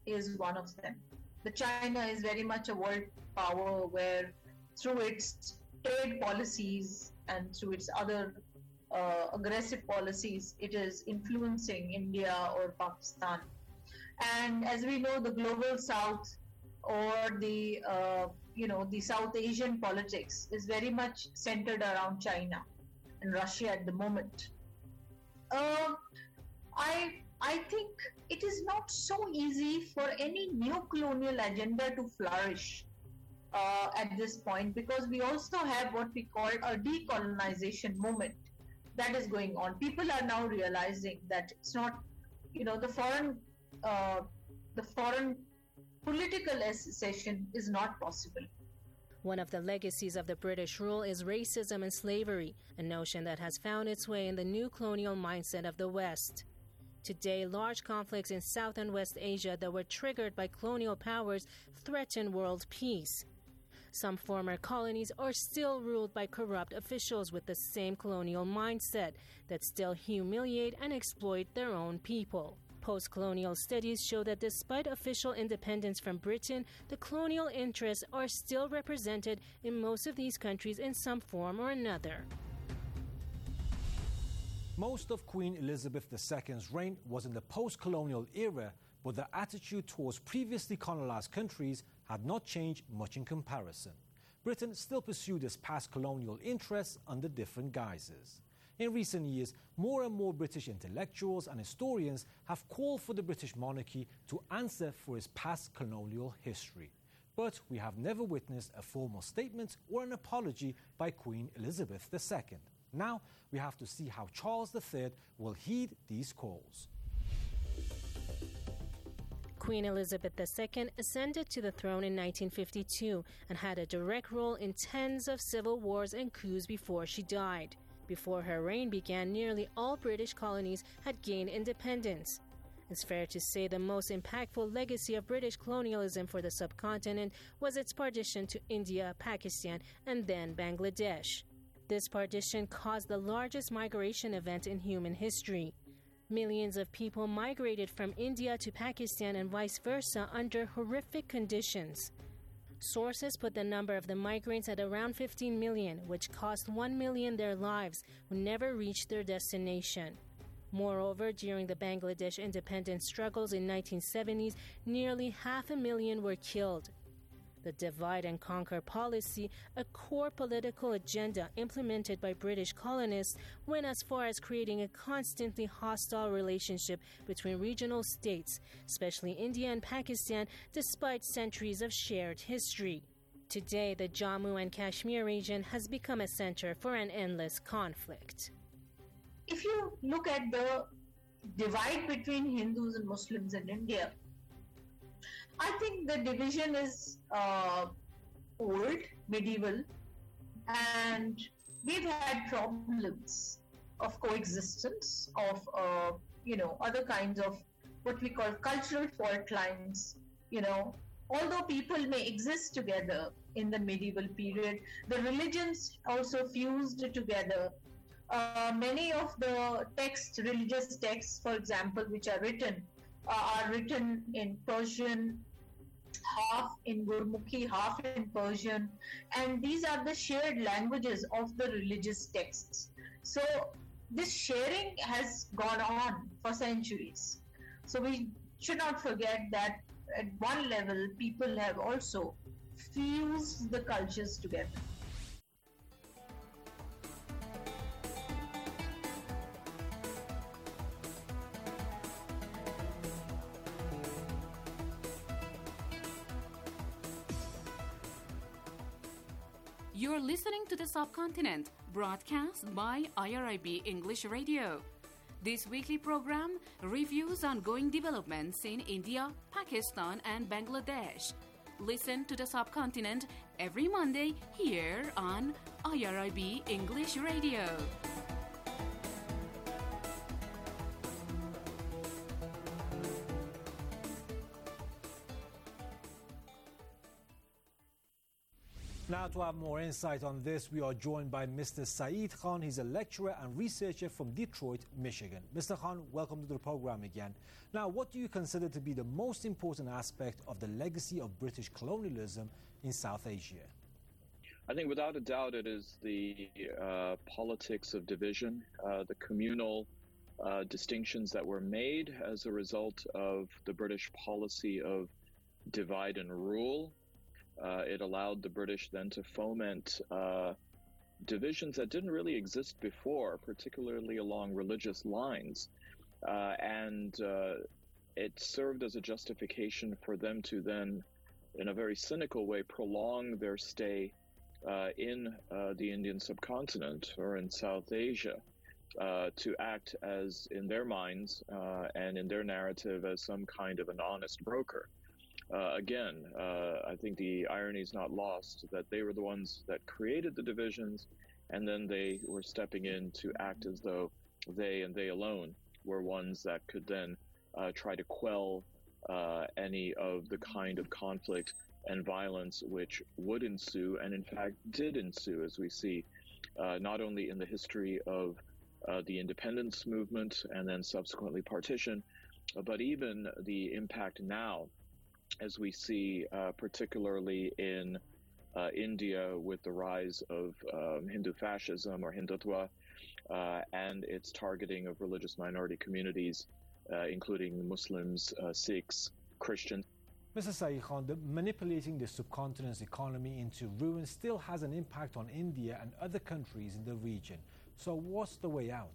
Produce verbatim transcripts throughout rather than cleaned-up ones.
is one of them. The China is very much a world power where through its trade policies and through its other uh, aggressive policies, it is influencing India or Pakistan. And as we know, the global south or the, uh, you know, the South Asian politics is very much centered around China and Russia at the moment. Uh, I I think it is not so easy for any neo-colonial agenda to flourish uh, at this point, because we also have what we call a decolonization movement that is going on. People are now realizing that it's not, you know, the foreign uh, the foreign political accession is not possible. One of the legacies of the British rule is racism and slavery, a notion that has found its way in the new colonial mindset of the West. Today, large conflicts in South and West Asia that were triggered by colonial powers threaten world peace. Some former colonies are still ruled by corrupt officials with the same colonial mindset that still humiliate and exploit their own people. Post-colonial studies show that despite official independence from Britain, the colonial interests are still represented in most of these countries in some form or another. Most of Queen Elizabeth the Second's reign was in the post-colonial era, but the attitude towards previously colonized countries had not changed much in comparison. Britain still pursued its past colonial interests under different guises. In recent years, more and more British intellectuals and historians have called for the British monarchy to answer for its past colonial history. But we have never witnessed a formal statement or an apology by Queen Elizabeth the Second. Now, we have to see how Charles the Third will heed these calls. Queen Elizabeth the Second ascended to the throne in nineteen fifty-two and had a direct role in tens of civil wars and coups before she died. Before her reign began, nearly all British colonies had gained independence. It's fair to say the most impactful legacy of British colonialism for the subcontinent was its partition to India, Pakistan, and then Bangladesh. This partition caused the largest migration event in human history. Millions of people migrated from India to Pakistan and vice versa under horrific conditions. Sources put the number of the migrants at around fifteen million, which cost one million their lives, who never reached their destination. Moreover, during the Bangladesh independence struggles in nineteen seventies, nearly half a million were killed. The divide and conquer policy, a core political agenda implemented by British colonists, went as far as creating a constantly hostile relationship between regional states, especially India and Pakistan, despite centuries of shared history. Today, the Jammu and Kashmir region has become a center for an endless conflict. If you look at the divide between Hindus and Muslims in India, I think the division is uh, old, medieval, and we've had problems of coexistence, of, uh, you know, other kinds of what we call cultural fault lines. You know, although people may exist together in the medieval period, the religions also fused together. Uh, many of the texts, religious texts, for example, which are written, uh, are written in Persian, half in Gurmukhi, half in Persian, and these are the shared languages of the religious texts. So this sharing has gone on for centuries. So we should not forget that at one level, people have also fused the cultures together. You're listening to The Subcontinent, broadcast by I R I B English Radio. This weekly program reviews ongoing developments in India, Pakistan, and Bangladesh. Listen to The Subcontinent every Monday here on I R I B English Radio. Now, to have more insight on this, we are joined by Mister Saeed Khan. He's a lecturer and researcher from Detroit, Michigan. Mister Khan, welcome to the program again. Now, what do you consider to be the most important aspect of the legacy of British colonialism in South Asia? I think without a doubt it is the uh, politics of division, uh, the communal uh, distinctions that were made as a result of the British policy of divide and rule. Uh, it allowed the British then to foment uh, divisions that didn't really exist before, particularly along religious lines. Uh, and uh, it served as a justification for them to then, in a very cynical way, prolong their stay uh, in uh, the Indian subcontinent or in South Asia, uh, to act as, in their minds uh, and in their narrative, as some kind of an honest broker. Uh, again, uh, I think the irony is not lost that they were the ones that created the divisions, and then they were stepping in to act as though they and they alone were ones that could then uh, try to quell uh, any of the kind of conflict and violence which would ensue, and in fact did ensue, as we see uh, not only in the history of uh, the independence movement and then subsequently partition, but even the impact now, as we see uh, particularly in uh, India with the rise of um, Hindu fascism or Hindutva uh, and its targeting of religious minority communities, uh, including Muslims, uh, Sikhs, Christians. Mister Saeed Khan, the manipulating the subcontinent's economy into ruin still has an impact on India and other countries in the region. So what's the way out?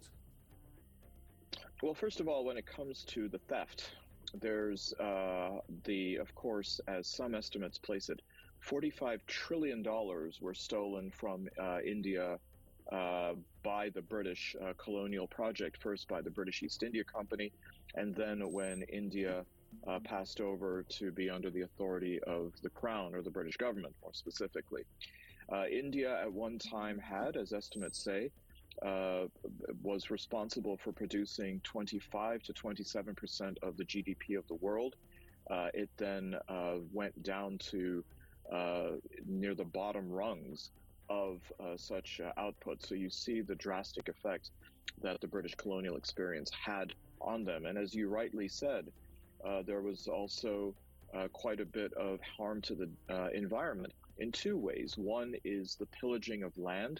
Well, first of all, when it comes to the theft, there's uh, the, of course, as some estimates place it, forty-five trillion dollars were stolen from uh, India uh, by the British uh, colonial project, first by the British East India Company, and then when India uh, passed over to be under the authority of the Crown, or the British government more specifically. Uh, India at one time had, as estimates say, Uh, was responsible for producing twenty-five to twenty-seven percent of the G D P of the world. Uh, it then uh, went down to uh, near the bottom rungs of uh, such uh, output. So you see the drastic effect that the British colonial experience had on them. And as you rightly said, uh, there was also uh, quite a bit of harm to the uh, environment in two ways. One is the pillaging of land,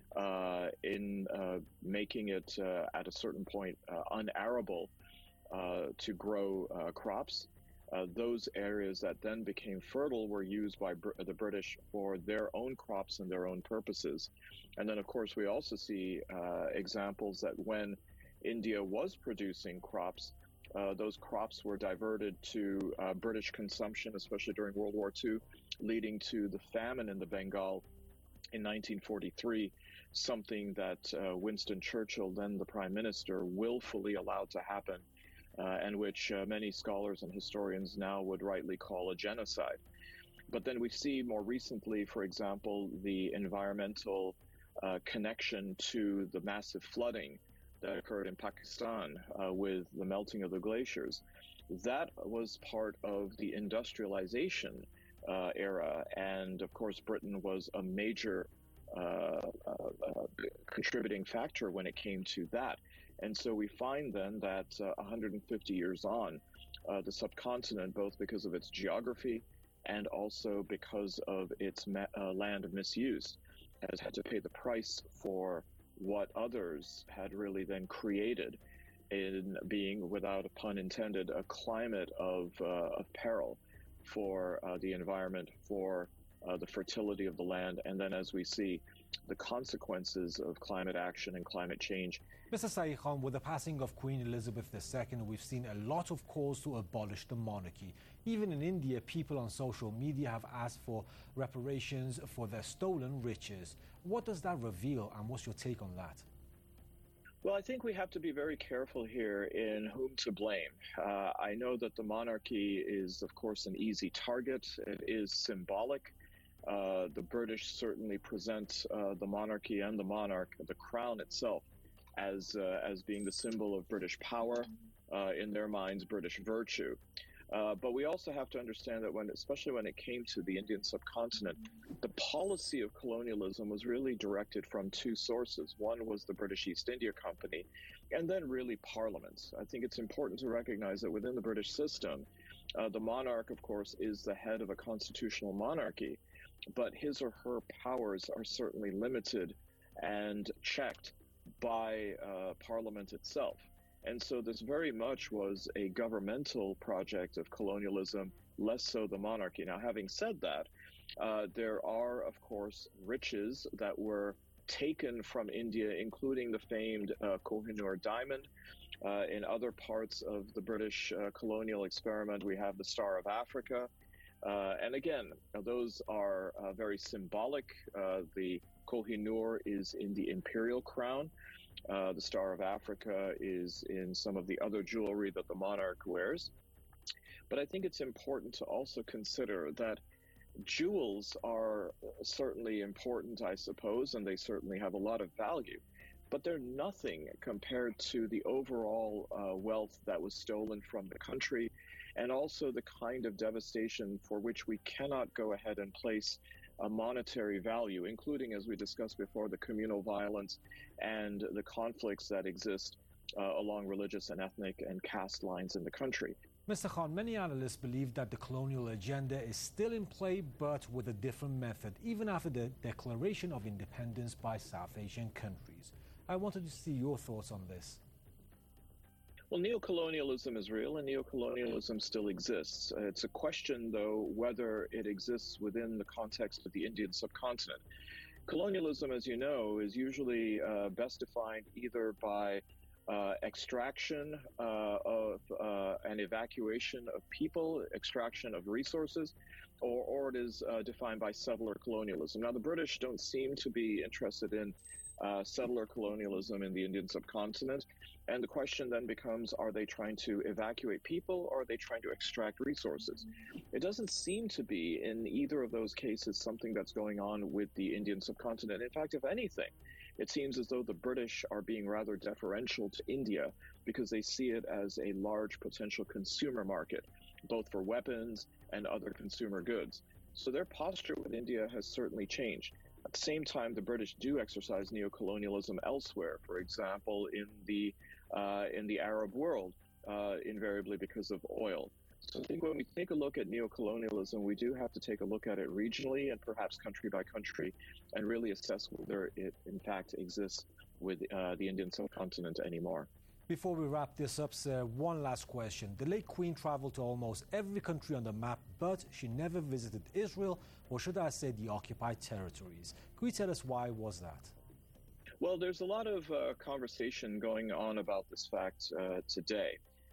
Uh, in uh, making it uh, at a certain point uh, unarable uh, to grow uh, crops. Uh, those areas that then became fertile were used by Br the British for their own crops and their own purposes. And then, of course, we also see uh, examples that when India was producing crops, uh, those crops were diverted to uh, British consumption, especially during World War Two, leading to the famine in the Bengal in nineteen forty-three, something that uh, Winston Churchill, then the Prime Minister, willfully allowed to happen, uh, and which uh, many scholars and historians now would rightly call a genocide. But then we see more recently, for example, the environmental uh, connection to the massive flooding that occurred in Pakistan uh, with the melting of the glaciers. That was part of the industrialization uh, era, and of course Britain was a major uh, uh, uh, contributing factor when it came to that. And so we find then that uh, one hundred fifty years on, uh, the subcontinent, both because of its geography and also because of its ma- uh, land misuse, has had to pay the price for what others had really then created in being, without a pun intended, a climate of, uh, of peril for uh, the environment, for uh, the fertility of the land, and then as we see, the consequences of climate action and climate change. Mister Saeed Khan, with the passing of Queen Elizabeth the Second, we've seen a lot of calls to abolish the monarchy. Even in India, people on social media have asked for reparations for their stolen riches. What does that reveal, and what's your take on that? Well, I think we have to be very careful here in whom to blame. Uh, I know that the monarchy is, of course, an easy target. It is symbolic. Uh, the British certainly present uh, the monarchy and the monarch, the crown itself, as uh, as being the symbol of British power, uh, in their minds, British virtue. Uh, but we also have to understand that when, especially when it came to the Indian subcontinent, the policy of colonialism was really directed from two sources. One was the British East India Company, and then really parliaments. I think it's important to recognize that within the British system, uh, the monarch, of course, is the head of a constitutional monarchy, but his or her powers are certainly limited and checked by uh, Parliament itself. And so this very much was a governmental project of colonialism, less so the monarchy. Now, having said that, uh, there are, of course, riches that were taken from India, including the famed uh, Kohinoor diamond. Uh, in other parts of the British uh, colonial experiment, we have the Star of Africa. Uh, and again, those are uh, very symbolic. Uh, the Kohinoor is in the imperial crown. Uh, the Star of Africa is in some of the other jewelry that the monarch wears. But I think it's important to also consider that jewels are certainly important, I suppose, and they certainly have a lot of value. But they're nothing compared to the overall uh, wealth that was stolen from the country, and also the kind of devastation for which we cannot go ahead and place a monetary value, including, as we discussed before, the communal violence and the conflicts that exist uh, along religious and ethnic and caste lines in the country. Mister Khan, many analysts believe that the colonial agenda is still in play, but with a different method, even after the declaration of independence by South Asian countries. I wanted to see your thoughts on this. Well, neocolonialism is real, and neocolonialism still exists. Uh, it's a question, though, whether it exists within the context of the Indian subcontinent. Colonialism, as you know, is usually uh, best defined either by uh, extraction uh, of uh, and evacuation of people, extraction of resources, or, or it is uh, defined by settler colonialism. Now, the British don't seem to be interested in uh, settler colonialism in the Indian subcontinent. And the question then becomes, are they trying to evacuate people, or are they trying to extract resources? It doesn't seem to be, in either of those cases, something that's going on with the Indian subcontinent. In fact, if anything, it seems as though the British are being rather deferential to India because they see it as a large potential consumer market, both for weapons and other consumer goods. So their posture with India has certainly changed. At the same time, the British do exercise neocolonialism elsewhere, for example, in the Uh, in the Arab world, uh, invariably because of oil. So I think when we take a look at neocolonialism, we do have to take a look at it regionally and perhaps country by country and really assess whether it, in fact, exists with uh, the Indian subcontinent anymore. Before we wrap this up, sir, one last question. The late Queen traveled to almost every country on the map, but she never visited Israel, or should I say the occupied territories. Could you tell us why was that? Well, there's a lot of uh, conversation going on about this fact uh, today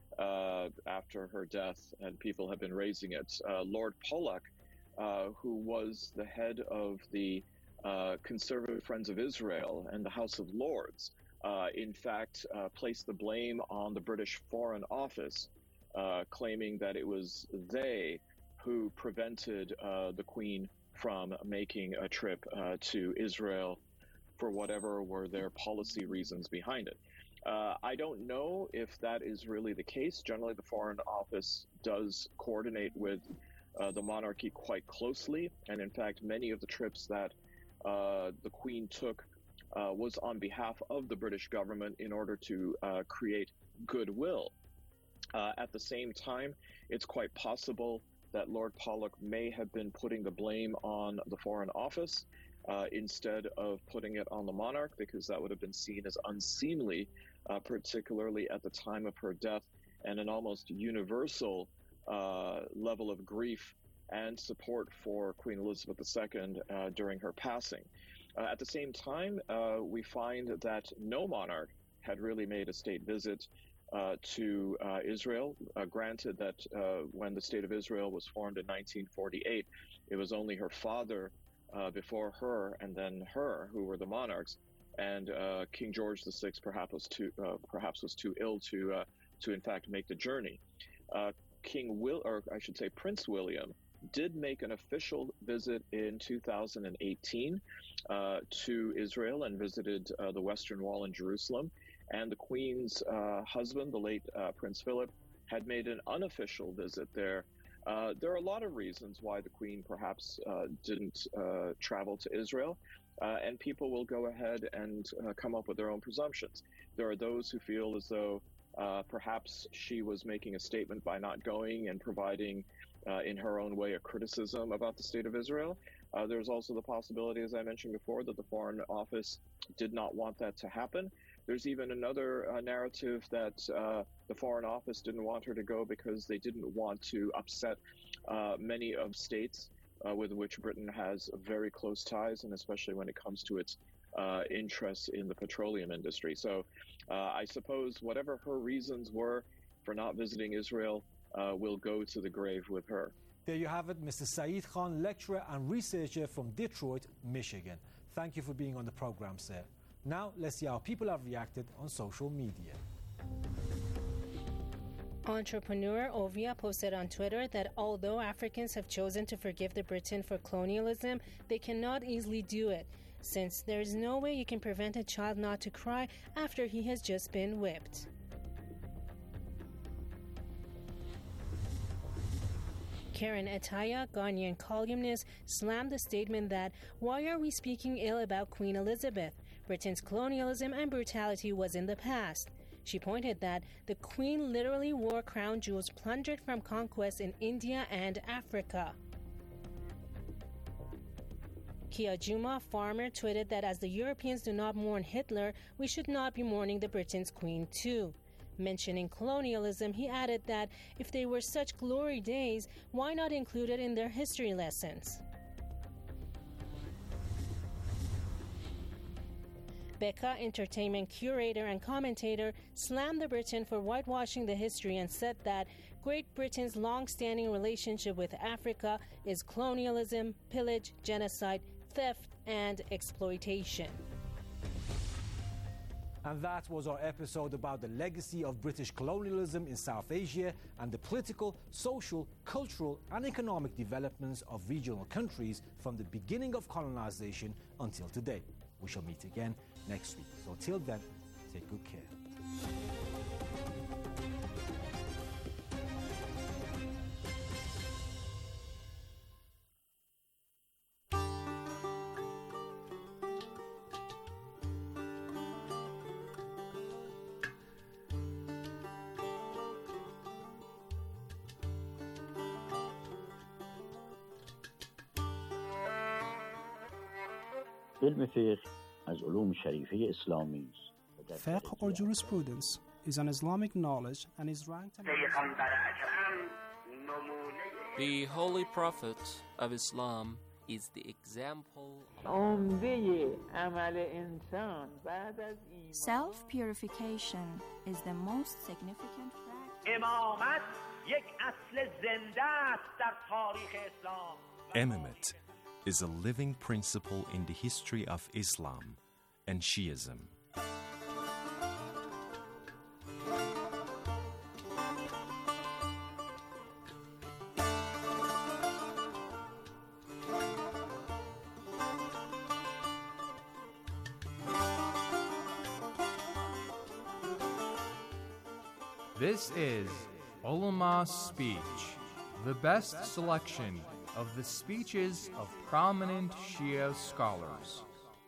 uh, after her death, and people have been raising it. Uh, Lord Pollock, uh, who was the head of the uh, Conservative Friends of Israel and the House of Lords, uh, in fact, uh, placed the blame on the British Foreign Office, uh, claiming that it was they who prevented uh, the Queen from making a trip uh, to Israel for whatever were their policy reasons behind it. Uh, I don't know if that is really the case. Generally, the Foreign Office does coordinate with uh, the monarchy quite closely. And in fact, many of the trips that uh, the Queen took uh, was on behalf of the British government in order to uh, create goodwill. Uh, at the same time, it's quite possible that Lord Pollock may have been putting the blame on the Foreign Office Uh, instead of putting it on the monarch, because that would have been seen as unseemly, uh, particularly at the time of her death, and an almost universal uh, level of grief and support for Queen Elizabeth the Second uh, during her passing. Uh, at the same time, uh, we find that no monarch had really made a state visit uh, to uh, Israel. Uh, granted that uh, when the State of Israel was formed in nineteen forty-eight, it was only her father Uh, before her and then her who were the monarchs, and uh, King George the Sixth perhaps was too uh, perhaps was too ill to uh, to in fact make the journey. Uh, King Will, or I should say Prince William, did make an official visit in two thousand eighteen uh, to Israel and visited uh, the Western Wall in Jerusalem. And the Queen's uh, husband, the late uh, Prince Philip, had made an unofficial visit there. Uh, there are a lot of reasons why the Queen perhaps uh, didn't uh, travel to Israel, uh, and people will go ahead and uh, come up with their own presumptions. There are those who feel as though uh, perhaps she was making a statement by not going and providing, uh, in her own way, a criticism about the state of Israel. Uh, there's also the possibility, as I mentioned before, that the Foreign Office did not want that to happen. There's even another uh, narrative that uh, the Foreign Office didn't want her to go because they didn't want to upset uh, many of states uh, with which Britain has very close ties, and especially when it comes to its uh, interests in the petroleum industry. So uh, I suppose whatever her reasons were for not visiting Israel uh, will go to the grave with her. There you have it, Mister Saeed Khan, lecturer and researcher from Detroit, Michigan. Thank you for being on the program, sir. Now, let's see how people have reacted on social media. Entrepreneur Ovia posted on Twitter that although Africans have chosen to forgive the Britain for colonialism, they cannot easily do it, since there is no way you can prevent a child not to cry after he has just been whipped. Karen Ataya, Ghanaian columnist, slammed the statement that, "Why are we speaking ill about Queen Elizabeth? Britain's colonialism and brutality was in the past." She pointed that the Queen literally wore crown jewels plundered from conquest in India and Africa. Kia Juma, farmer, tweeted that as the Europeans do not mourn Hitler, we should not be mourning the Britain's Queen too. Mentioning colonialism, he added that if they were such glory days, why not include it in their history lessons? Becca, entertainment curator and commentator, slammed the Britain for whitewashing the history and said that Great Britain's long-standing relationship with Africa is colonialism, pillage, genocide, theft, and exploitation. And that was our episode about the legacy of British colonialism in South Asia and the political, social, cultural and economic developments of regional countries from the beginning of colonization until today. We shall meet again next week. So till then, take good care. علم فقه از علوم شریفه اسلامی است. Fiqh or jurisprudence is an Islamic knowledge and is ranked among The Holy Prophet of Islam is the example. Self-purification is the most significant practice. Imamate is a living principle in the history of Islam and Shiism. This is Ulama's Speech, the best selection of the speeches of prominent Shia scholars.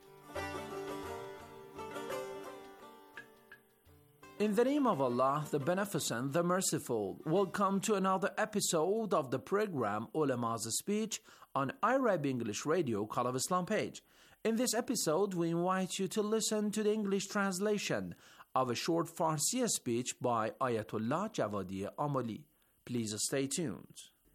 In the name of Allah, the Beneficent, the Merciful, welcome to another episode of the program Ulama's Speech on iRabi English Radio Call of Islam page. In this episode, we invite you to listen to the English translation of a short Farsi speech by Ayatollah Javadi Amoli. Please stay tuned.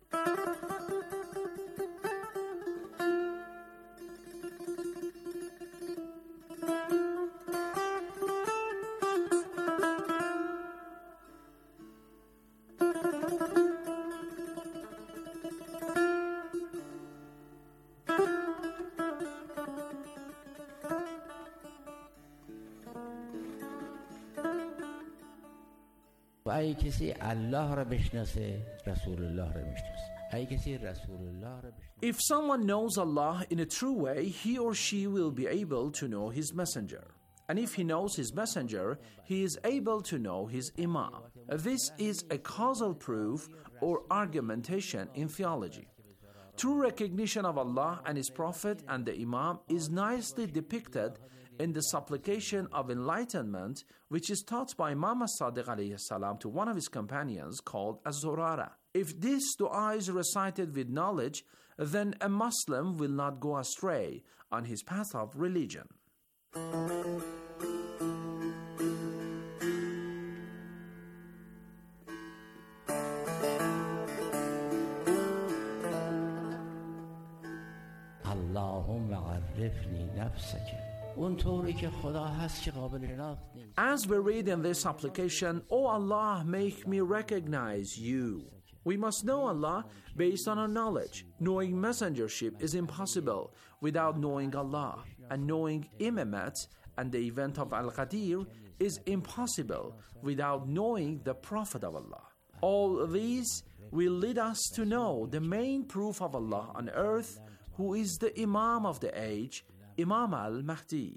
اگه کسی الله را بشناسه رسول الله را میشناسه اگه کسی رسول الله را بشناسه If someone knows Allah in a true way, he or she will be able to know His Messenger. And if he knows his messenger, he is able to know his imam. This is a causal proof or argumentation in theology. True recognition of Allah and His Prophet and the imam is nicely depicted in the supplication of enlightenment, which is taught by Imam as-Sadiq alayhi salam to one of his companions called Az-Zurara. If this dua is recited with knowledge, then a Muslim will not go astray on his path of religion. اللهم عرفني نفسك. As we read in this application, O Allah, make me recognize you. We must know Allah based on our knowledge. Knowing messengership is impossible without knowing Allah, and knowing Imamat and the event of Al-Qadir is impossible without knowing the Prophet of Allah. All these will lead us to know the main proof of Allah on earth, who is the Imam of the age, Imam al-Mahdi.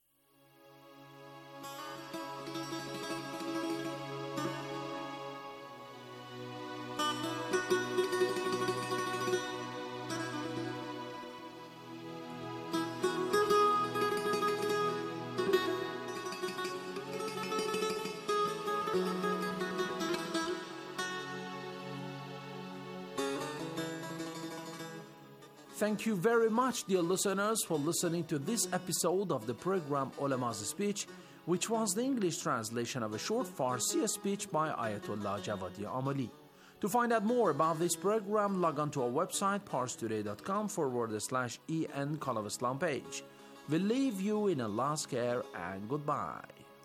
Thank you very much, dear listeners, for listening to this episode of the program Ulama's Speech, which was the English translation of a short Farsi speech by Ayatollah Javadi Amali. To find out more about this program, log on to our website, parstoday.com forward slash en Call of Islam page. We leave you in Allah's care and goodbye.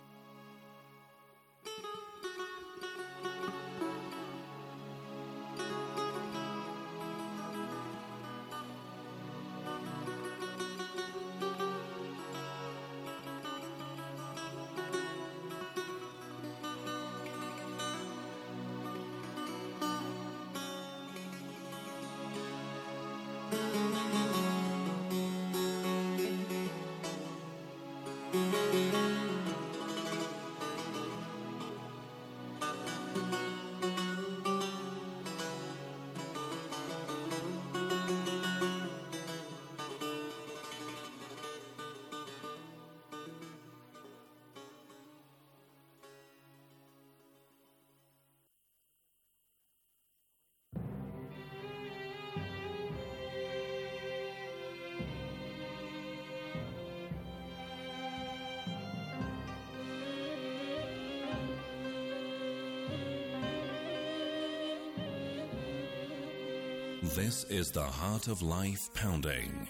This is the Heart of Life Pounding.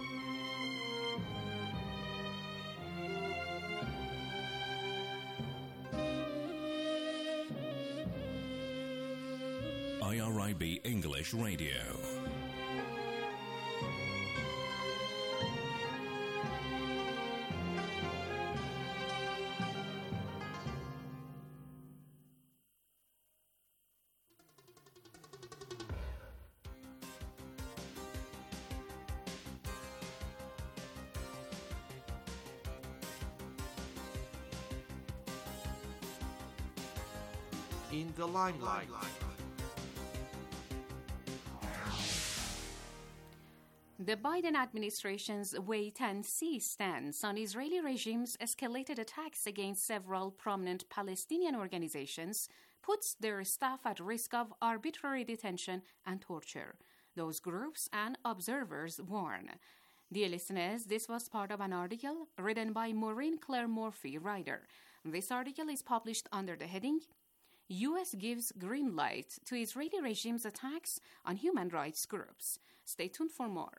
I R I B English Radio. In the limelight. The Biden administration's wait-and-see stance on Israeli regime's escalated attacks against several prominent Palestinian organizations puts their staff at risk of arbitrary detention and torture. Those groups and observers warn. Dear listeners, this was part of an article written by Maureen Claire Murphy, writer. This article is published under the heading U S gives green light to Israeli regime's attacks on human rights groups. Stay tuned for more.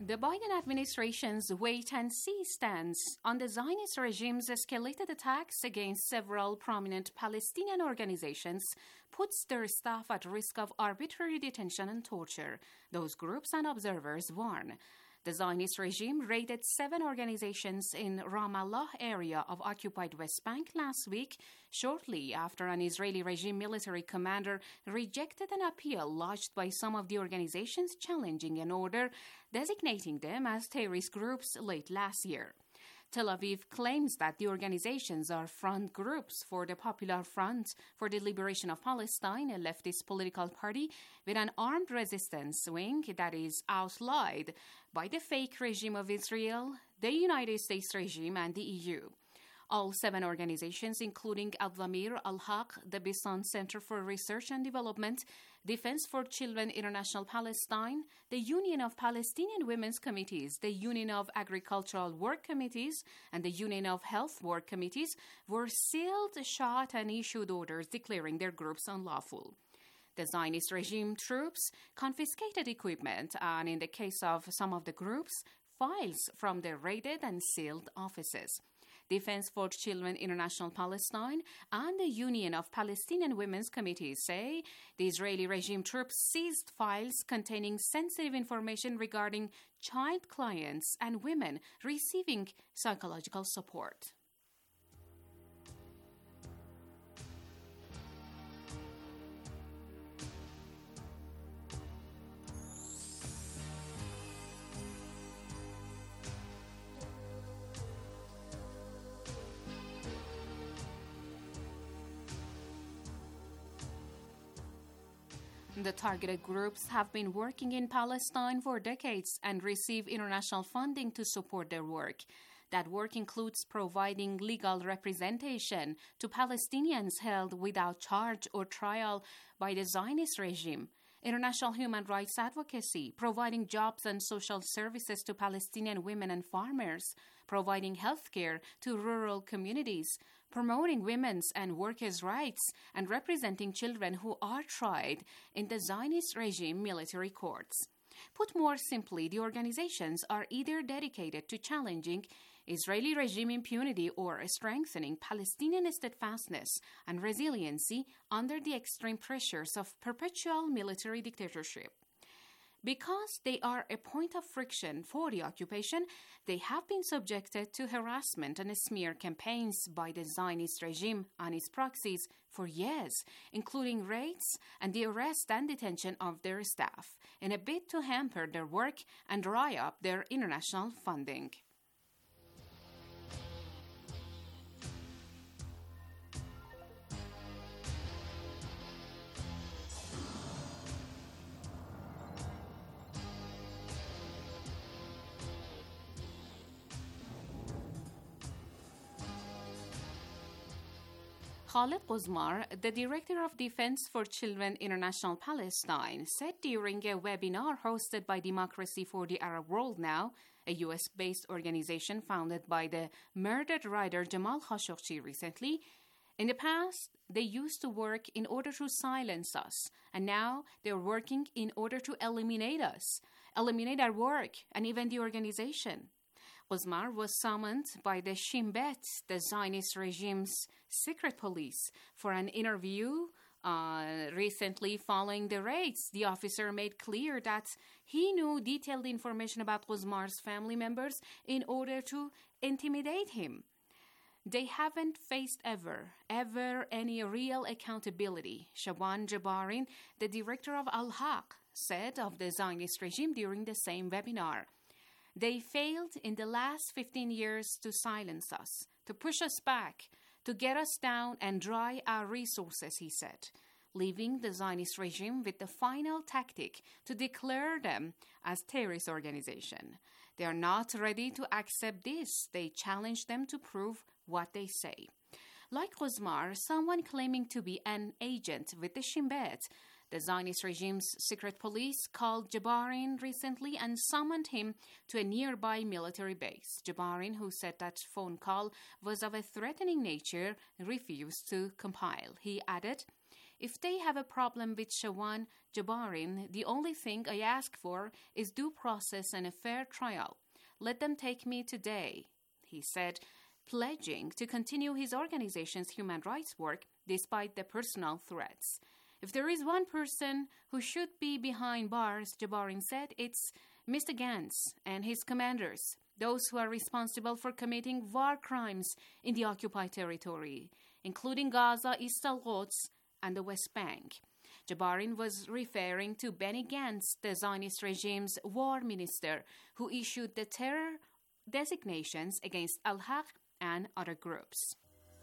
The Biden administration's wait-and-see stance on the Zionist regime's escalated attacks against several prominent Palestinian organizations puts their staff at risk of arbitrary detention and torture, those groups and observers warn. The Zionist regime raided seven organizations in Ramallah area of occupied West Bank last week, shortly after an Israeli regime military commander rejected an appeal lodged by some of the organizations challenging an order designating them as terrorist groups late last year. Tel Aviv claims that the organizations are front groups for the Popular Front for the Liberation of Palestine, a leftist political party with an armed resistance wing that is outlawed by the fake regime of Israel, the United States regime, and the E U. All seven organizations, including Al-Dhamir, Al-Haq, the Bisson Center for Research and Development, Defense for Children International Palestine, the Union of Palestinian Women's Committees, the Union of Agricultural Work Committees, and the Union of Health Work Committees, were sealed, shot, and issued orders declaring their groups unlawful. The Zionist regime troops confiscated equipment and, in the case of some of the groups, files from their raided and sealed offices. Defense for Children International Palestine and the Union of Palestinian Women's Committees say the Israeli regime troops seized files containing sensitive information regarding child clients and women receiving psychological support. The targeted groups have been working in Palestine for decades and receive international funding to support their work. That work includes providing legal representation to Palestinians held without charge or trial by the Zionist regime, international human rights advocacy, providing jobs and social services to Palestinian women and farmers, providing health care to rural communities, promoting women's and workers' rights, and representing children who are tried in the Zionist regime military courts. Put more simply, the organizations are either dedicated to challenging Israeli regime impunity or strengthening Palestinian steadfastness and resiliency under the extreme pressures of perpetual military dictatorship. Because they are a point of friction for the occupation, they have been subjected to harassment and smear campaigns by the Zionist regime and its proxies for years, including raids and the arrest and detention of their staff, in a bid to hamper their work and dry up their international funding. Khaled Quzmar, the Director of Defense for Children International Palestine, said during a webinar hosted by Democracy for the Arab World Now, a U S-based organization founded by the murdered writer Jamal Khashoggi recently, in the past, they used to work in order to silence us, and now they're working in order to eliminate us, eliminate our work, and even the organization. Quzmar was summoned by the Shin Bet, the Zionist regime's secret police, for an interview uh, recently following the raids. The officer made clear that he knew detailed information about Quzmar's family members in order to intimidate him. They haven't faced ever, ever any real accountability, Shaban Jabarin, the director of Al-Haq, said of the Zionist regime during the same webinar. They failed in the last fifteen years to silence us, to push us back, to get us down and dry our resources, he said, leaving the Zionist regime with the final tactic to declare them as terrorist organization. They are not ready to accept this. They challenge them to prove what they say. Like Quzmar, someone claiming to be an agent with the Shin Bet, the Zionist regime's secret police called Jabarin recently and summoned him to a nearby military base. Jabarin, who said that phone call was of a threatening nature, refused to compile. He added, If they have a problem with Shawan Jabarin, the only thing I ask for is due process and a fair trial. Let them take me today, he said, pledging to continue his organization's human rights work despite the personal threats. If there is one person who should be behind bars, Jabarin said, it's Mister Gantz and his commanders, those who are responsible for committing war crimes in the occupied territory, including Gaza, East al-Quds, and the West Bank. Jabarin was referring to Benny Gantz, the Zionist regime's war minister, who issued the terror designations against Al-Haq and other groups.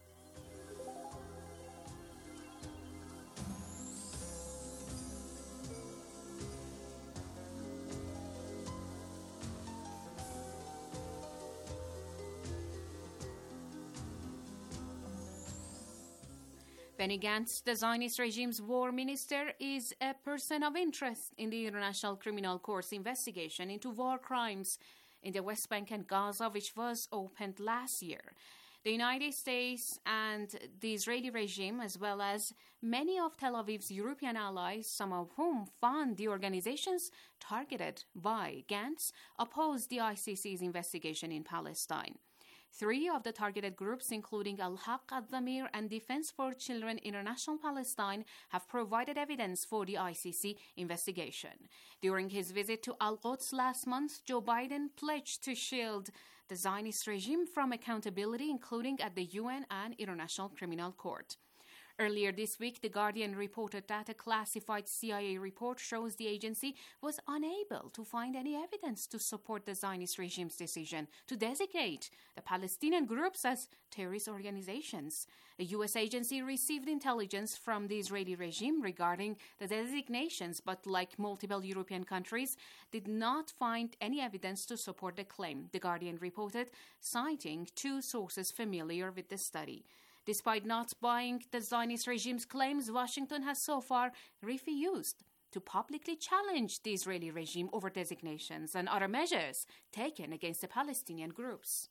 Benny Gantz, the Zionist regime's war minister, is a person of interest in the International Criminal Court's investigation into war crimes in the West Bank and Gaza, which was opened last year. The United States and the Israeli regime, as well as many of Tel Aviv's European allies, some of whom fund the organizations targeted by Gantz, opposed the I C C's investigation in Palestine. Three of the targeted groups, including Al-Haq, Al-Dhamir, and Defense for Children International Palestine, have provided evidence for the I C C investigation. During his visit to Al-Quds last month, Joe Biden pledged to shield the Zionist regime from accountability, including at the U N and International Criminal Court. Earlier this week, The Guardian reported that a classified C I A report shows the agency was unable to find any evidence to support the Zionist regime's decision to designate the Palestinian groups as terrorist organizations. A U S agency received intelligence from the Israeli regime regarding the designations, but like multiple European countries, did not find any evidence to support the claim, The Guardian reported, citing two sources familiar with the study. Despite not buying the Zionist regime's claims, Washington has so far refused to publicly challenge the Israeli regime over designations and other measures taken against the Palestinian groups.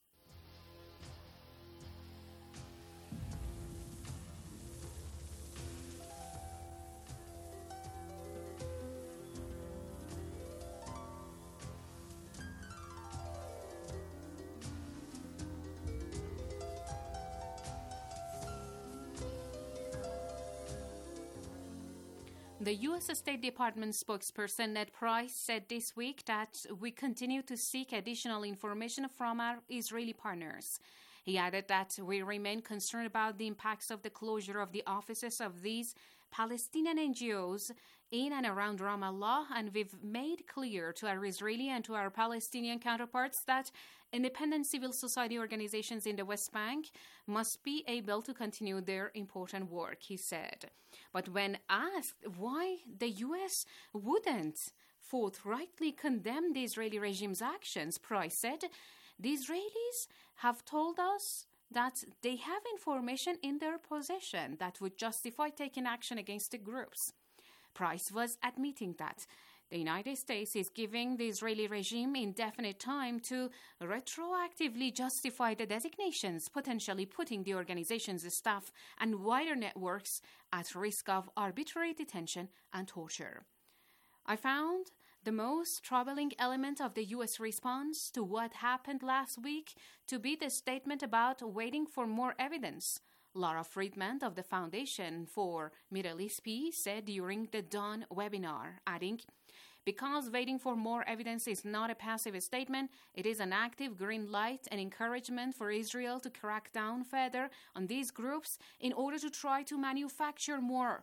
The U S State Department spokesperson Ned Price said this week that we continue to seek additional information from our Israeli partners. He added that we remain concerned about the impacts of the closure of the offices of these Palestinian N G Os in and around Ramallah, and we've made clear to our Israeli and to our Palestinian counterparts that independent civil society organizations in the West Bank must be able to continue their important work, he said. But when asked why the U S wouldn't forthrightly condemn the Israeli regime's actions, Price said, the Israelis have told us that they have information in their possession that would justify taking action against the groups. Price was admitting that the United States is giving the Israeli regime indefinite time to retroactively justify the designations, potentially putting the organization's staff and wider networks at risk of arbitrary detention and torture. I found the most troubling element of the U S response to what happened last week to be the statement about waiting for more evidence, Laura Friedman of the Foundation for Middle East Peace said during the Dawn webinar, adding, because waiting for more evidence is not a passive statement, it is an active green light and encouragement for Israel to crack down further on these groups in order to try to manufacture more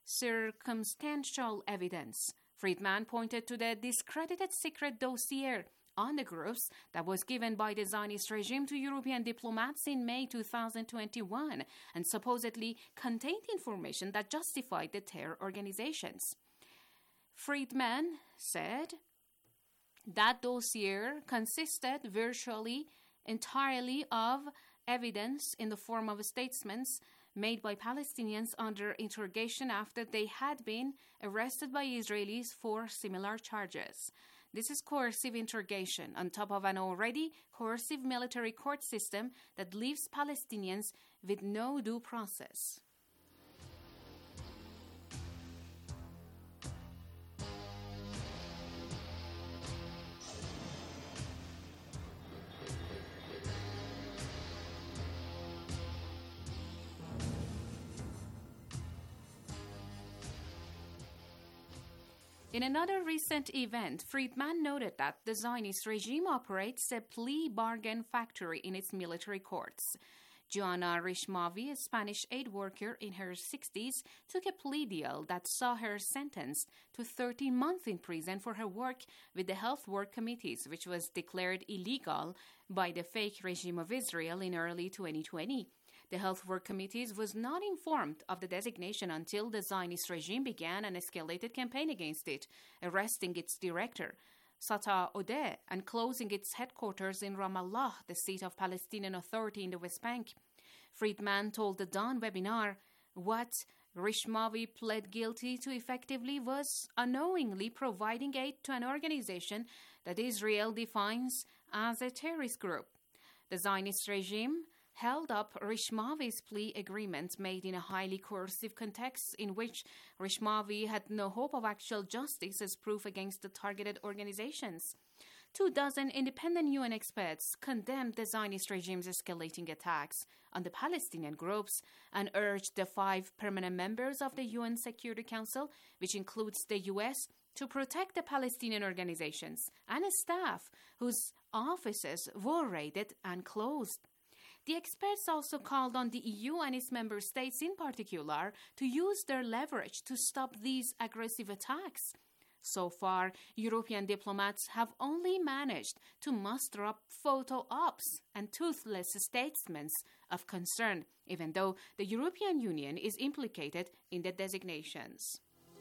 circumstantial evidence. Friedman pointed to the discredited secret dossier on the groups that was given by the Zionist regime to European diplomats in May two thousand twenty-one and supposedly contained information that justified the terror organizations. Friedman said that dossier consisted virtually entirely of evidence in the form of statements made by Palestinians under interrogation after they had been arrested by Israelis for similar charges. This is coercive interrogation on top of an already coercive military court system that leaves Palestinians with no due process. In another recent event, Friedman noted that the Zionist regime operates a plea bargain factory in its military courts. Joanna Rishmavi, a Spanish aid worker in her sixties, took a plea deal that saw her sentenced to thirteen months in prison for her work with the health work committees, which was declared illegal by the fake regime of Israel in early twenty twenty. The Health Work Committees was not informed of the designation until the Zionist regime began an escalated campaign against it, arresting its director, Sata Odeh, and closing its headquarters in Ramallah, the seat of Palestinian Authority in the West Bank. Friedman told the Dawn webinar what Rishmavi pled guilty to effectively was unknowingly providing aid to an organization that Israel defines as a terrorist group. The Zionist regime held up Rishmavi's plea agreement made in a highly coercive context in which Rishmavi had no hope of actual justice as proof against the targeted organizations. Two dozen independent U N experts condemned the Zionist regime's escalating attacks on the Palestinian groups and urged the five permanent members of the U N Security Council, which includes the U S, to protect the Palestinian organizations and its staff whose offices were raided and closed. The experts also called on the E U and its member states in particular to use their leverage to stop these aggressive attacks. So far, European diplomats have only managed to muster up photo ops and toothless statements of concern, even though the European Union is implicated in the designations.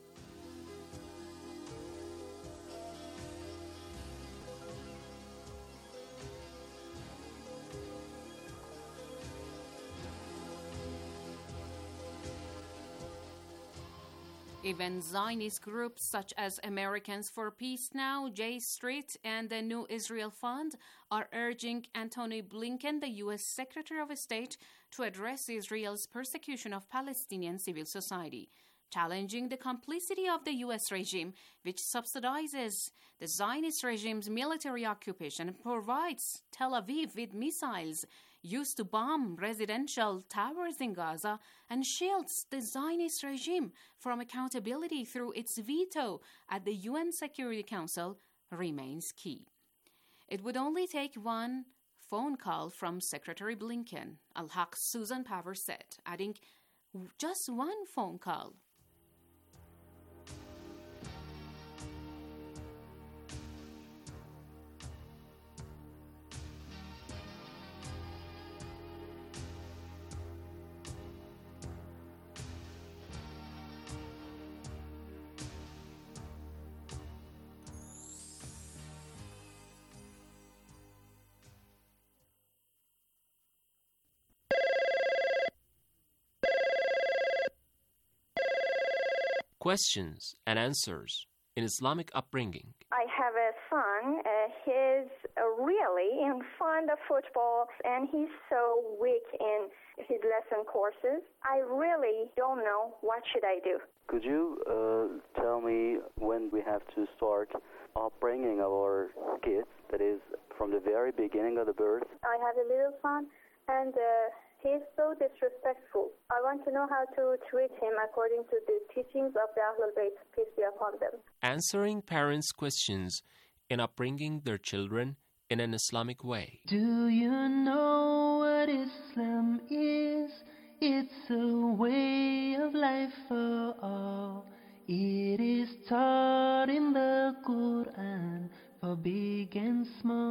Even Zionist groups such as Americans for Peace Now, J Street, and the New Israel Fund are urging Antony Blinken, the U S Secretary of State, to address Israel's persecution of Palestinian civil society, challenging the complicity of the U S regime, which subsidizes the Zionist regime's military occupation and provides Tel Aviv with missiles used to bomb residential towers in Gaza and shields the Zionist regime from accountability through its veto at the U N Security Council remains key. It would only take one phone call from Secretary Blinken, Al-Haq's Susan Powers said, adding, just one phone call. Questions and answers in Islamic upbringing. I have a son. Uh, he's uh, really in fond of football, and he's so weak in his lesson courses. I really don't know what should I do. Could you uh, tell me when we have to start upbringing of our kids? That is, from the very beginning of the birth. I have a little son, and Uh, He's so disrespectful. I want to know how to treat him according to the teachings of the Ahlul Bayt, peace be upon them. Answering parents' questions in upbringing their children in an Islamic way. Do you know what Islam is? It's a way of life for all. It is taught in the Quran for big and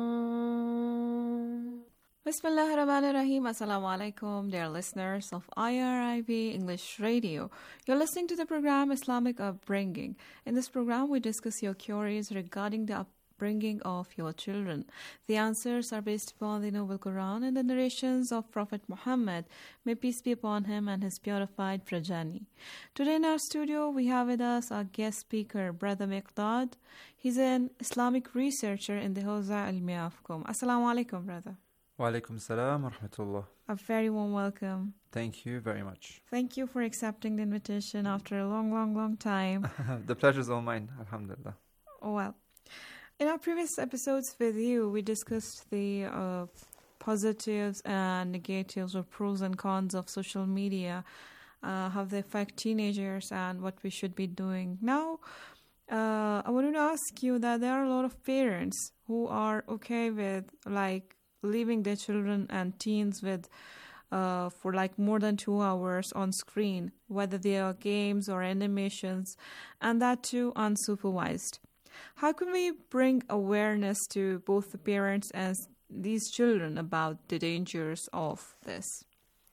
small. Bismillah ar-Rahman ar-Rahim. Assalamu alaikum, dear listeners of I R I B English Radio. You're listening to the program Islamic Upbringing. In this program, we discuss your queries regarding the upbringing of your children. The answers are based upon the Noble Quran and the narrations of Prophet Muhammad, may peace be upon him and his purified progeny. Today in our studio, we have with us our guest speaker, Brother Miqdad. He's an Islamic researcher in the Hawza Ilmiya of Qom. Assalamu alaikum, brother. Wa alaikum salam wa rahmatullah. A very warm welcome. Thank you very much. Thank you for accepting the invitation after a long, long, long time. The pleasure is all mine, alhamdulillah. Well, in our previous episodes with you, we discussed the uh, positives and negatives or pros and cons of social media, uh, how they affect teenagers and what we should be doing. Now, uh, I wanted to ask you that there are a lot of parents who are okay with like leaving their children and teens with uh, for like more than two hours on screen, whether they are games or animations, and that too unsupervised. How can we bring awareness to both the parents and these children about the dangers of this?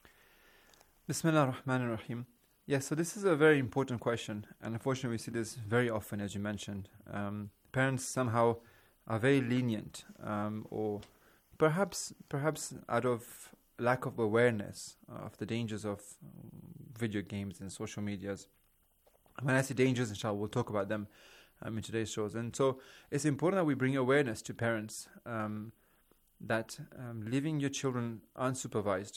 Bismillah ar-Rahman ar-Rahim. Yes, so this is a very important question, and unfortunately we see this very often, as you mentioned. Um, parents somehow are very lenient, um, or perhaps perhaps out of lack of awareness of the dangers of video games and social medias. When I say dangers, inshallah, we'll talk about them um, in today's shows. And so it's important that we bring awareness to parents um, that um, leaving your children unsupervised.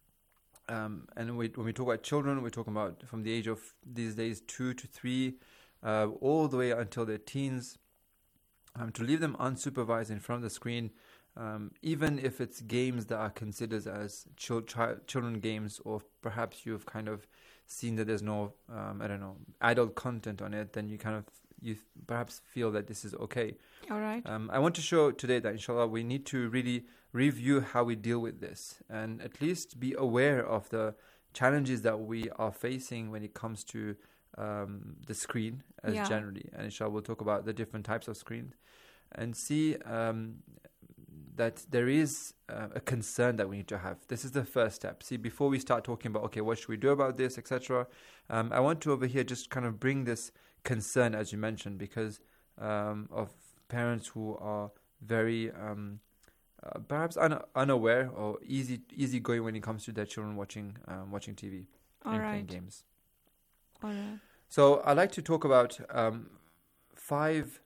Um, and we, when we talk about children, we're talking about from the age of these days two to three, uh, all the way until their teens. Um, to leave them unsupervised in front of the screen, um, even if it's games that are considered as chil- chi- children games, or perhaps you've kind of seen that there's no, um, I don't know, adult content on it, then you kind of, you perhaps feel that this is okay. All right. Um, I want to show today that, inshallah, we need to really review how we deal with this and at least be aware of the challenges that we are facing when it comes to um, the screen as Yeah. generally. And inshallah, we'll talk about the different types of screens and see um, that there is uh, a concern that we need to have. This is the first step. See, before we start talking about, okay, what should we do about this, et cetera, um, I want to over here just kind of bring this concern, as you mentioned, because um, of parents who are very um, uh, perhaps un- unaware or easy easy going when it comes to their children watching um, watching T V All and right. playing games. All right. So I'd like to talk about um, five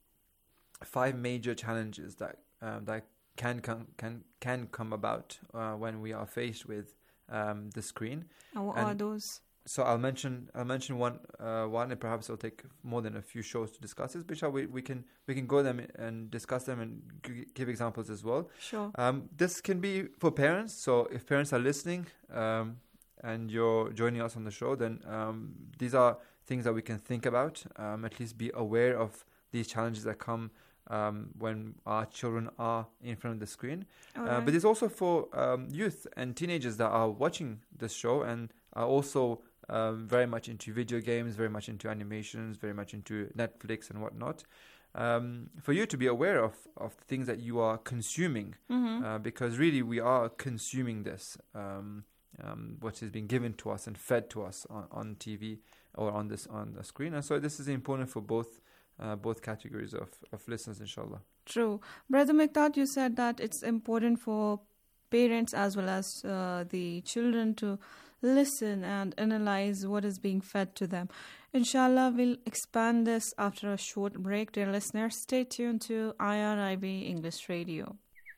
five major challenges that um, that can come can can come about uh, when we are faced with um, the screen. And what And are those? So I'll mention I'll mention one uh, one, and perhaps it'll take more than a few shows to discuss this. But shall we we can we can go them and discuss them and g- give examples as well. Sure. Um, this can be for parents. So if parents are listening um, and you're joining us on the show, then um, these are things that we can think about. Um, at least be aware of these challenges that come um, when our children are in front of the screen. All Uh, right. but it's also for um, youth and teenagers that are watching this show and are also um, very much into video games, very much into animations, very much into Netflix and whatnot. Um, for you to be aware of, of the things that you are consuming, Mhm. uh, because really we are consuming this, um, um, what is being given to us and fed to us on, on T V or on this on the screen. And so this is important for both uh, both categories of, of listeners, inshallah. True. Brother Miqdad, you said that it's important for parents as well as uh, the children to listen and analyze what is being fed to them. Inshallah, we'll expand this after a short break. Dear listeners, stay tuned to I R I B English Radio.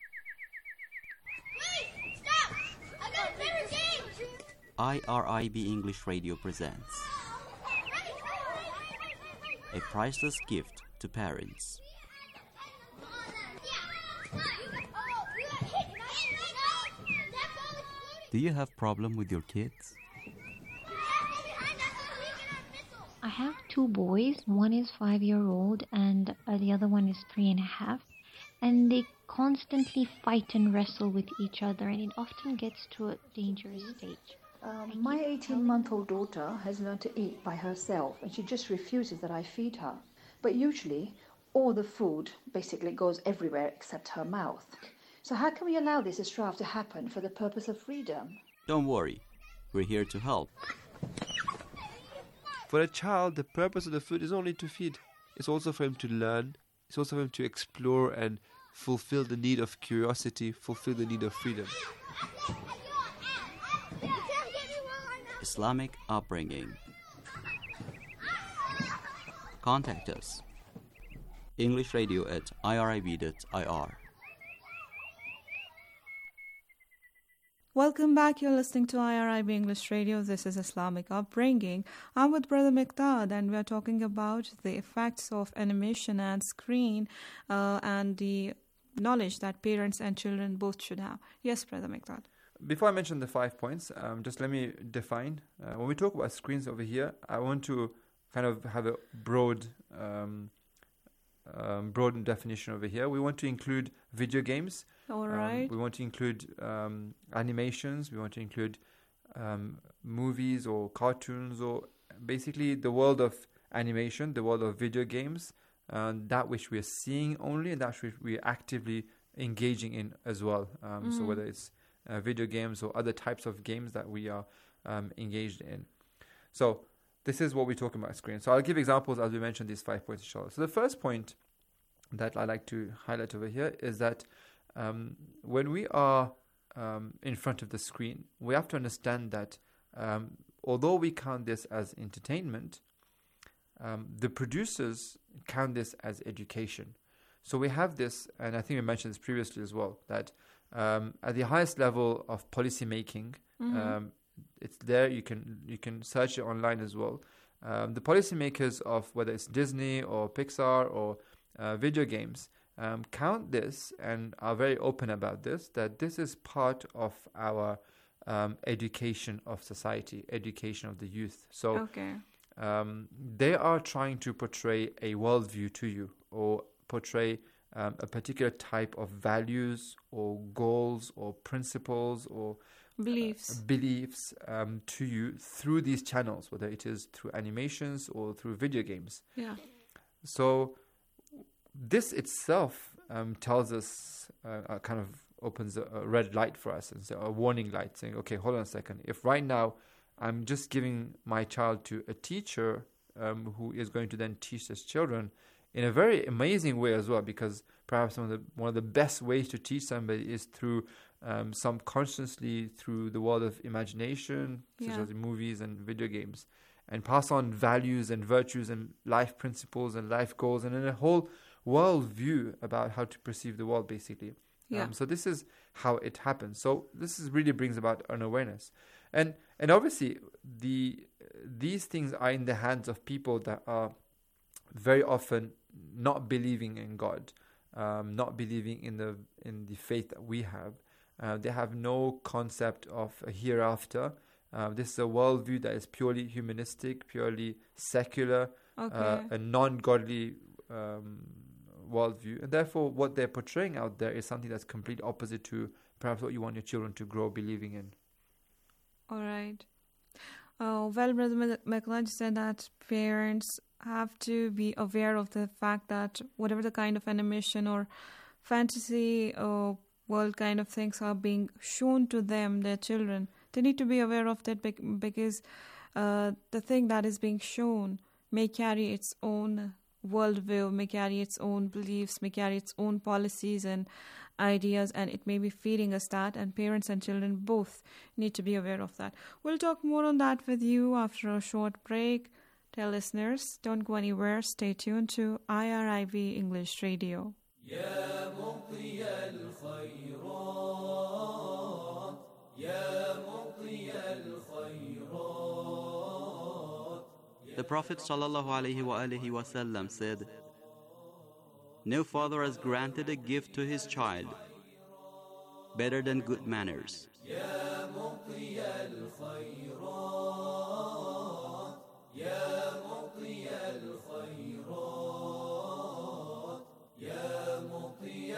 I R I B English Radio presents a priceless gift to parents. Do you have problem with your kids? I have two boys. One is five year old and uh, the other one is three and a half. And they constantly fight and wrestle with each other, and it often gets to a dangerous stage. Um, my eighteen-month-old daughter has learned to eat by herself, and she just refuses that I feed her. But usually, all the food basically goes everywhere except her mouth. So how can we allow this strife to happen for the purpose of freedom? Don't worry, we're here to help. For a child, the purpose of the food is only to feed. It's also for him to learn. It's also for him to explore and fulfill the need of curiosity, fulfill the need of freedom. Islamic upbringing. Contact us. English Radio at I R I B dot I R. Welcome back. You're listening to I R I B English Radio. This is Islamic Upbringing. I'm with Brother Miqdad, and we're talking about the effects of animation and screen uh, and the knowledge that parents and children both should have. Yes, Brother Miqdad. Before I mention the five points, um, just let me define. Uh, when we talk about screens over here, I want to kind of have a broad, um, um, broad definition over here. We want to include video games. All right. Um, we want to include um, animations. We want to include um, movies or cartoons, or basically the world of animation, the world of video games, uh, that which we are seeing only, and that which we are actively engaging in as well. Um, Mm. So whether it's uh, video games or other types of games that we are um, engaged in. So this is what we're talking about screen. So I'll give examples as we mentioned these five points inshallah. So the first point that I like to highlight over here is that um, when we are um, in front of the screen, we have to understand that um, although we count this as entertainment, um, the producers count this as education. So we have this, and I think we mentioned this previously as well, that um, at the highest level of policy making, Mhm. um, it's there. You can you can search it online as well. Um, the policymakers of whether it's Disney or Pixar or uh, video games um, count this and are very open about this, that this is part of our um, education of society, education of the youth. So Okay. um, they are trying to portray a worldview to you, or portray um, a particular type of values or goals or principles or Beliefs. uh, beliefs um, to you through these channels, whether it is through animations or through video games. Yeah. So this itself um, tells us, uh, uh, kind of opens a, a red light for us, and so a warning light saying, okay, hold on a second. If right now I'm just giving my child to a teacher um, who is going to then teach his children in a very amazing way as well, because perhaps one of the, one of the best ways to teach somebody is through um, subconsciously through the world of imagination, such Yeah. as in movies and video games, and pass on values and virtues and life principles and life goals, and in a whole world view about how to perceive the world, basically. Yeah. Um, so this is how it happens. So this is really brings about an awareness, and and obviously the these things are in the hands of people that are very often not believing in God, um, not believing in the in the faith that we have. Uh, they have no concept of a hereafter. Uh, this is a worldview that is purely humanistic, purely secular, Okay. uh, a non-godly um, worldview, and therefore what they're portraying out there is something that's completely opposite to perhaps what you want your children to grow believing in. All right. Uh, well, Brother McLeod said that parents have to be aware of the fact that whatever the kind of animation or fantasy or world kind of things are being shown to them, their children, they need to be aware of that bec- because uh, the thing that is being shown may carry its own worldview, may carry its own beliefs, may carry its own policies and ideas, and it may be feeding us that, and parents and children both need to be aware of that. We'll talk more on that with you after a short break. Tell listeners, don't go anywhere, stay tuned to I R I B English Radio. يا مطي الخيرات يا مطي الخيرات. The Prophet ﷺ said, "No father has granted a gift to his child better than good manners." يا مطي الخيرات يا مطي الخيرات يا مطي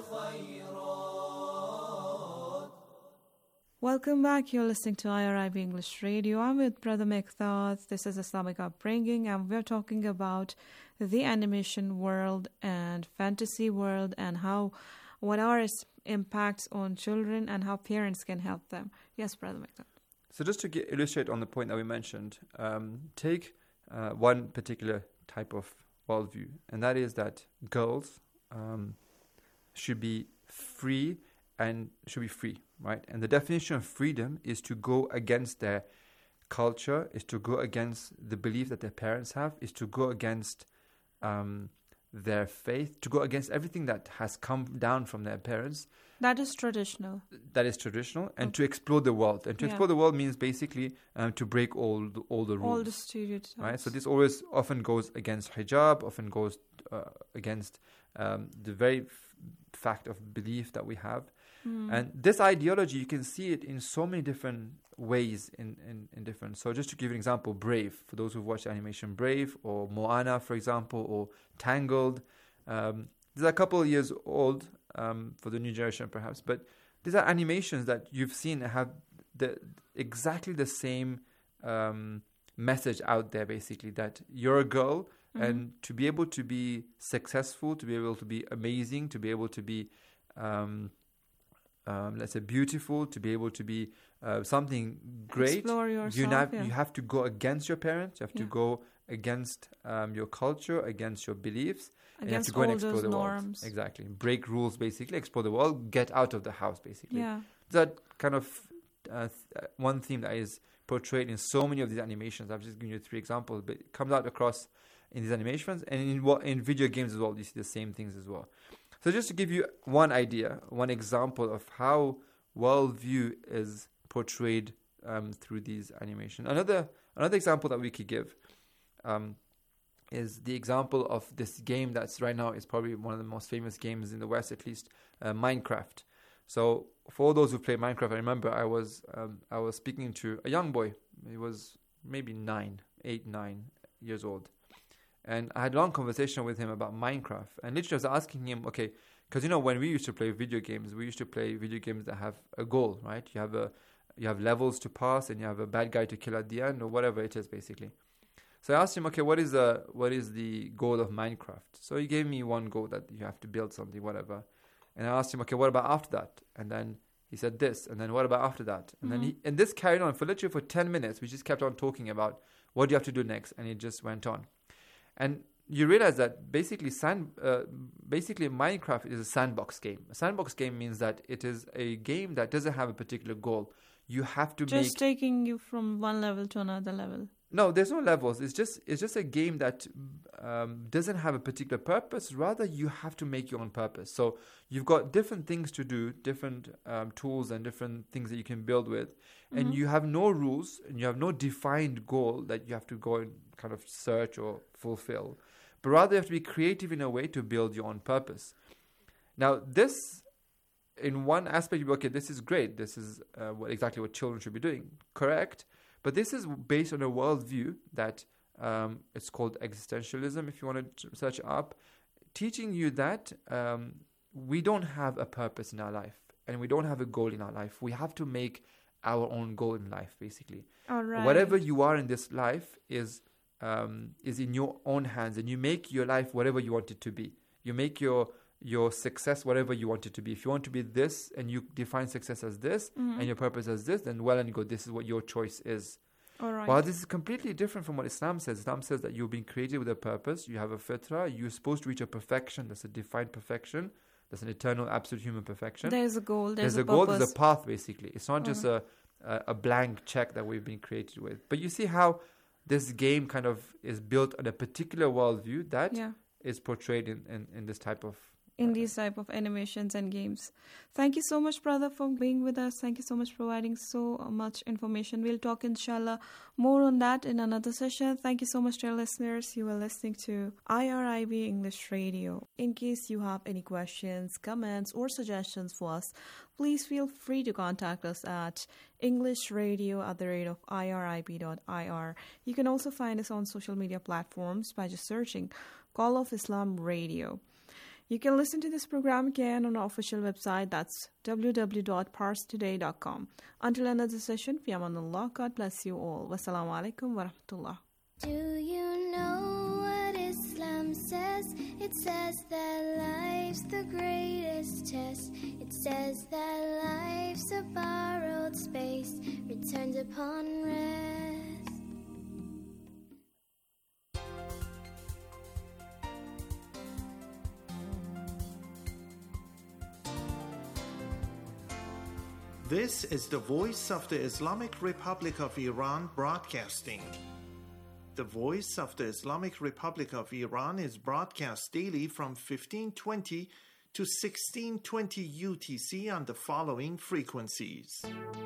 الخيرات. Welcome back. You're listening to I R I B English Radio. I'm with Brother Mekthad. This is Islamic Upbringing, and we're talking about the animation world and fantasy world and how, what are its impacts on children and how parents can help them. Yes, Brother Mekthad. So just to get, illustrate on the point that we mentioned, um, take uh, one particular type of worldview, and that is that girls um, should be free and should be free, right? And the definition of freedom is to go against their culture, is to go against the belief that their parents have, is to go against um, their faith, to go against everything that has come down from their parents. That is traditional. That is traditional, and to explore the world. And to Yeah. explore the world means basically um, to break all the, all the rules. All the stereotypes. Right? So this always often goes against hijab, often goes uh, against um, the very f- fact of belief that we have. Mm. And this ideology, you can see it in so many different ways in, in, in different. So just to give you an example, Brave, for those who've watched animation Brave, or Moana, for example, or Tangled. Um, these are a couple of years old um, for the new generation, perhaps, but these are animations that you've seen have the exactly the same um, message out there, basically, that you're a girl, mm-hmm. and to be able to be successful, to be able to be amazing, to be able to be, um, um, let's say, beautiful, to be able to be uh, something great, explore yourself, you, nav- yeah. you have to go against your parents, you have yeah. to go against um, your culture, against your beliefs, against and you have to go and explore those the norms. world. Exactly. Break rules, basically, explore the world, get out of the house, basically. Yeah. That kind of uh, th- one theme that is portrayed in so many of these animations. I've just given you three examples, but it comes out across in these animations, and in what in video games as well. You see the same things as well. So just to give you one idea, one example of how worldview is portrayed um, through these animations. Another another example that we could give um, is the example of this game that's right now is probably one of the most famous games in the West, at least, uh, Minecraft. So for those who play Minecraft, I remember I was um, I was speaking to a young boy. He was maybe nine, eight, nine years old, and I had a long conversation with him about Minecraft. And literally, I was asking him, okay, because you know when we used to play video games, we used to play video games that have a goal, right? You have a you have levels to pass, and you have a bad guy to kill at the end, or whatever it is, basically. So I asked him, okay, what is the what is the goal of Minecraft? So he gave me one goal, that you have to build something, whatever. And I asked him, okay, what about after that? And then he said this, and then what about after that? And mm-hmm. then he, and this carried on for literally for ten minutes. We just kept on talking about what do you have to do next, and it just went on. And you realize that basically, sand, uh, basically Minecraft is a sandbox game. A sandbox game means that it is a game that doesn't have a particular goal. You have to just make... Just taking you from one level to another level. No, there's no levels. It's just it's just a game that um, doesn't have a particular purpose. Rather, you have to make your own purpose. So you've got different things to do, different um, tools and different things that you can build with. Mm-hmm. And you have no rules and you have no defined goal that you have to go and kind of search or fulfill. But rather, you have to be creative in a way to build your own purpose. Now, this, in one aspect, you go, okay, this is great. This is uh, what exactly what children should be doing. Correct. But this is based on a worldview that um, it's called existentialism, if you want to search it up, teaching you that um, we don't have a purpose in our life and we don't have a goal in our life. We have to make our own goal in life, basically. All right. Whatever you are in this life is um, is in your own hands, and you make your life whatever you want it to be. You make your your success whatever you want it to be. If you want to be this and you define success as this mm-hmm. and your purpose as this, then well and good, this is what your choice is. All right. Well, this is completely different from what Islam says. Islam says that you've been created with a purpose. You have a fitrah. You're supposed to reach a perfection. That's a defined perfection. That's an eternal, absolute human perfection. There's a goal. There's, there's a, a goal. purpose. There's a path, basically. It's not All just right. a, a a blank check that we've been created with. But you see how this game kind of is built on a particular worldview that yeah. is portrayed in, in, in this type of in these type of animations and games. Thank you so much, brother, for being with us. Thank you so much for providing so much information. We'll talk, inshallah, more on that in another session. Thank you so much, dear listeners. You are listening to I R I B English Radio. In case you have any questions, comments, or suggestions for us, please feel free to contact us at englishradio at the rate of irib.ir. You can also find us on social media platforms by just searching Call of Islam Radio. You can listen to this program again on our official website. That's w w w dot pars today dot com. Until another session, fi amanullah. God bless you all. Wassalamu alaikum wa rahmatullah. Do you know what Islam says? It says that life's the greatest test. It says that life's a borrowed space, returned upon rest. This is the voice of the Islamic Republic of Iran broadcasting. The voice of the Islamic Republic of Iran is broadcast daily from fifteen twenty to sixteen twenty U T C on the following frequencies.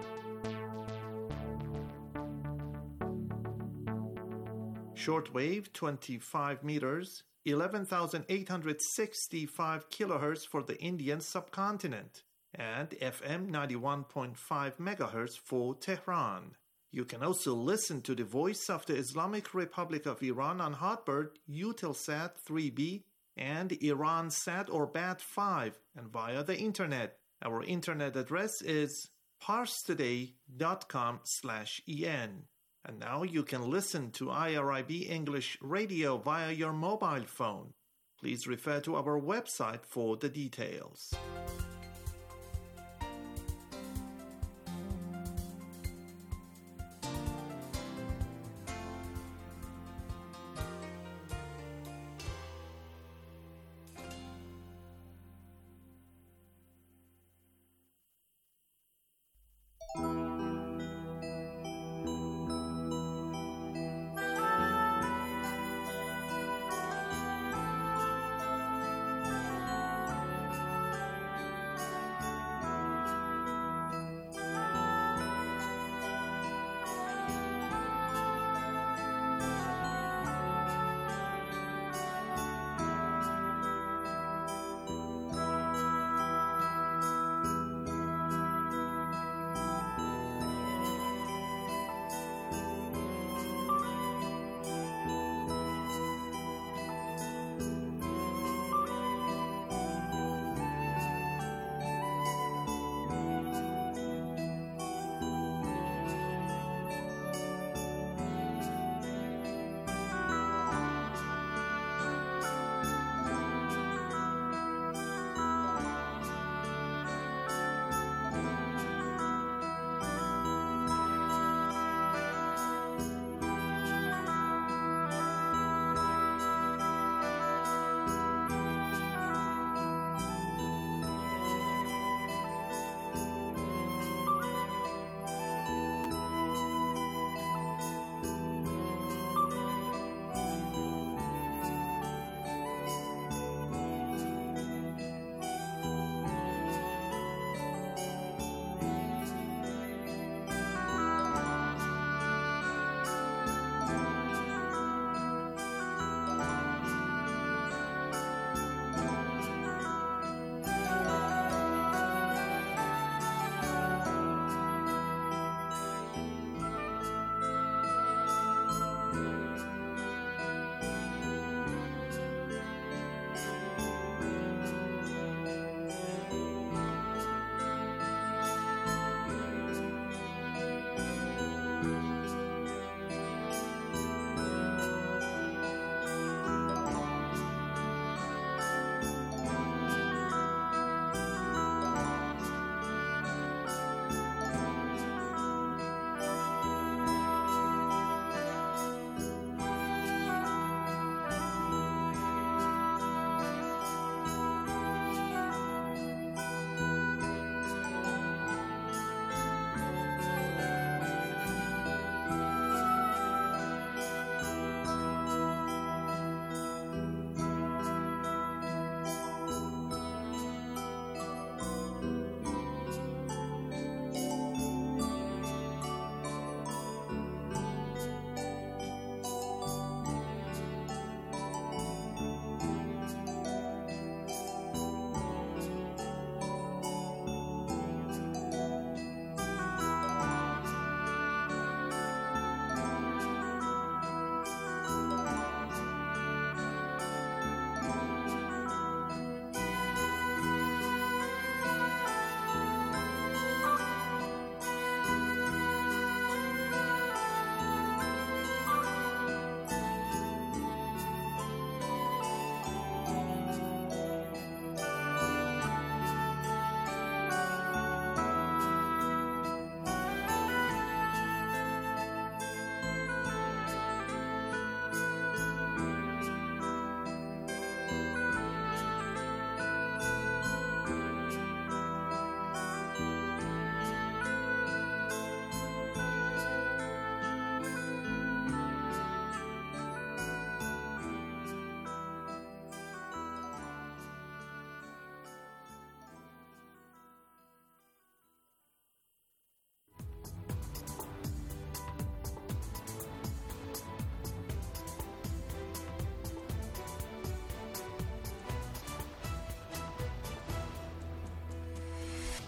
Shortwave twenty-five meters, eleven thousand eight hundred sixty-five kilohertz for the Indian subcontinent, and F M ninety-one point five megahertz for Tehran. You can also listen to the Voice of the Islamic Republic of Iran on Hotbird, Eutelsat three B, and Iransat or B A T five, and via the internet. Our internet address is parstoday.com slash en. And now you can listen to I R I B English Radio via your mobile phone. Please refer to our website for the details.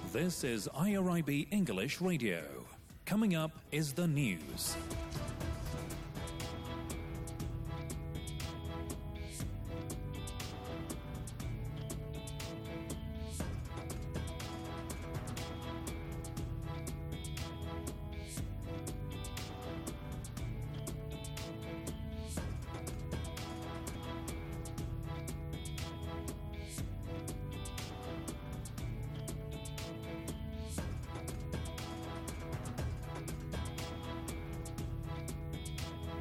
This is I R I B English Radio. Coming up is the news.